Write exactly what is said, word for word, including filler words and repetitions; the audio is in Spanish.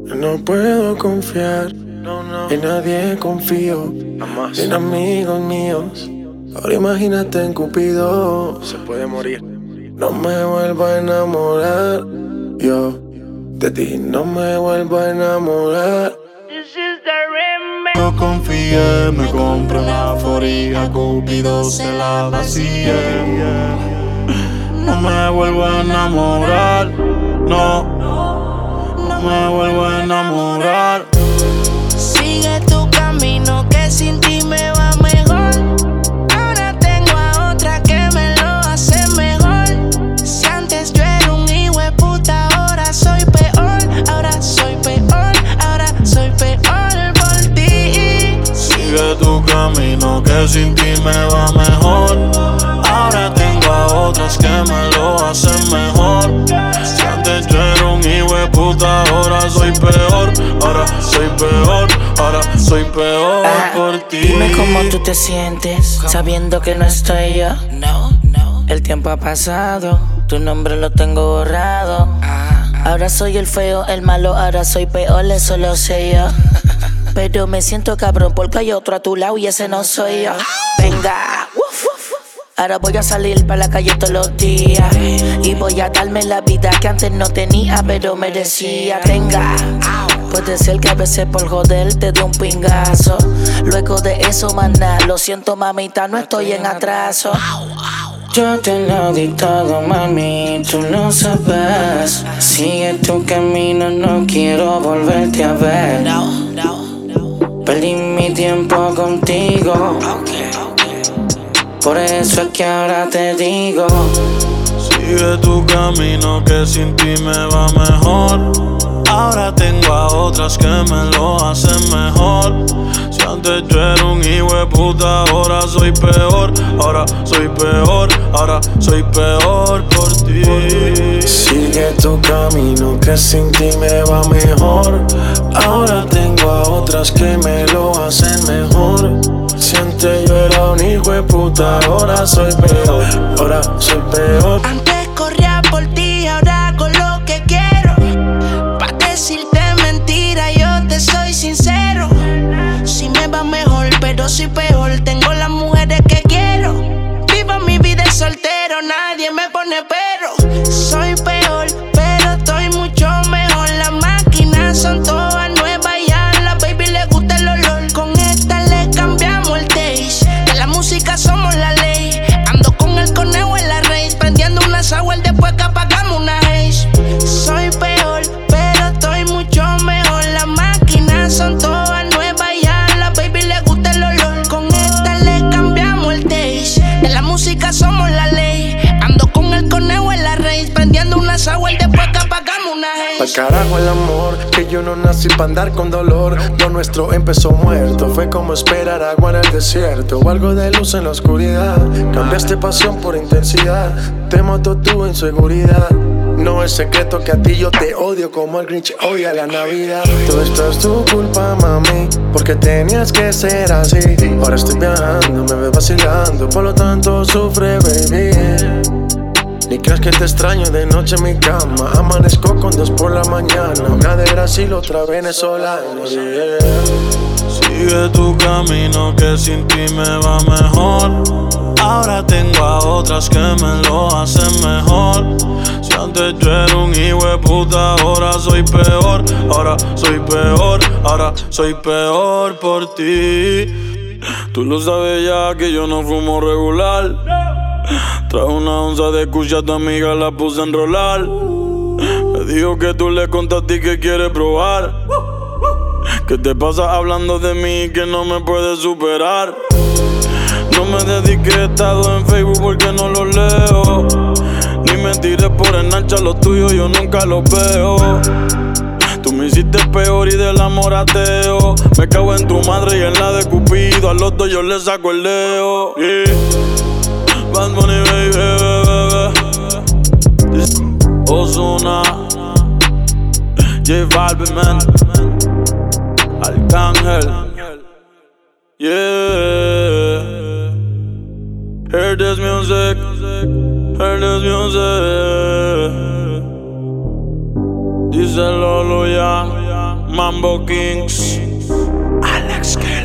No puedo confiar, no, no. En nadie confío, jamás. En amigos míos. Ahora imagínate en Cupido, se puede morir. No me vuelvo a enamorar, yo de ti no me vuelvo a enamorar. Yo confié, me compré una foría, Cupido se la vacía. No me vuelvo a enamorar, no, no me vuelvo a enamorar. Sigue tu camino que sin ti me va mejor. Ahora tengo a otra que me lo hace mejor. Si antes yo era un hijo de puta, ahora soy peor. Ahora soy peor, ahora soy peor por ti. Sigue tu camino que sin ti me va mejor. Ahora tengo a otras que me lo hacen mejor. Si antes yo era un hijo de puta, ahora soy peor. Ahora soy peor, ahora soy peor ah, por ti. Dime cómo tú te sientes sabiendo que no estoy yo. No, no. El tiempo ha pasado, tu nombre lo tengo borrado. ah, Ahora soy el feo, el malo, ahora soy peor, eso lo sé yo. Pero me siento cabrón porque hay otro a tu lado y ese no soy yo. Venga, uf, uf. Ahora voy a salir para la calle todos los días y voy a darme la vida que antes no tenía pero merecía. Tenga, puede ser que a veces por joder te dé un pingazo. Luego de eso, maná, lo siento mamita, no estoy en atraso. Yo te lo di todo, mami, tú lo sabes. Sigue tu camino, no quiero volverte a ver. Perdí mi tiempo contigo, por eso es que ahora te digo. Sigue tu camino que sin ti me va mejor. Ahora tengo a otras que me lo hacen mejor. Si antes yo era un hijo de puta, ahora soy peor. Ahora soy peor, ahora soy peor por ti. Sigue tu camino que sin ti me va mejor. Ahora tengo a otras que me lo hacen mejor. Si antes yo era un hijo de puta, ahora soy peor. Ahora soy peor. Antes corría por ti, ahora hago lo que quiero. Pa' decirte mentira, yo te soy sincero. Si me va mejor, pero soy peor. Tengo las mujeres que quiero. Vivo mi vida soltero, nadie me pone pero. Soy peor, pero estoy mucho mejor. Las máquinas son todas nuevas y a la baby le gusta el olor. Con esta le cambiamos el taste. De la música somos la ley. Ando con el conejo en la race, prendiendo una sour después que apagamos una haze. Soy peor, pero estoy mucho mejor. Las máquinas son todas nuevas y a la baby le gusta el olor. Con esta le cambiamos el taste. De la música somos la ley. Ando con el conejo en la race, prendiendo una sour después que apagamos una haze. Pa'l carajo el amor, que yo no nací pa' andar con dolor. Lo nuestro empezó muerto, fue como esperar agua en el desierto o algo de luz en la oscuridad. Cambiaste pasión por intensidad, te mató tu inseguridad. No es secreto que a ti yo te odio como el Grinch odia la Navidad. Todo esto es tu culpa, mami, porque tenías que ser así. Ahora estoy viajando, me ves vacilando, por lo tanto sufre, baby. Ni creas que te extraño de noche en mi cama. Amanezco con dos por la mañana. Una de Brasil, otra venezolana, yeah. Sigue tu camino que sin ti me va mejor. Ahora tengo a otras que me lo hacen mejor. Si antes yo era un hijo de puta, ahora soy peor. Ahora soy peor, ahora soy peor por ti. Tú lo sabes ya que yo no fumo regular. Traje una onza de cucha a tu amiga, la puse a enrolar. Me dijo que tú le contaste que quieres probar. ¿Qué te pasa hablando de mí que no me puedes superar? No me dediqué estado en Facebook porque no lo leo. Ni me tiré por enancha, los tuyos yo nunca los veo. Tú me hiciste peor y del amor ateo. Me cago en tu madre y en la de Cupido. A los dos yo le saco el dedo, yeah. Bad Bunny, baby, baby, baby. Ozuna, J Balvin, man. Arcángel, yeah. Hear this music, hear this music. Dice Lolo ya. Mambo Kings, Alex Kelly.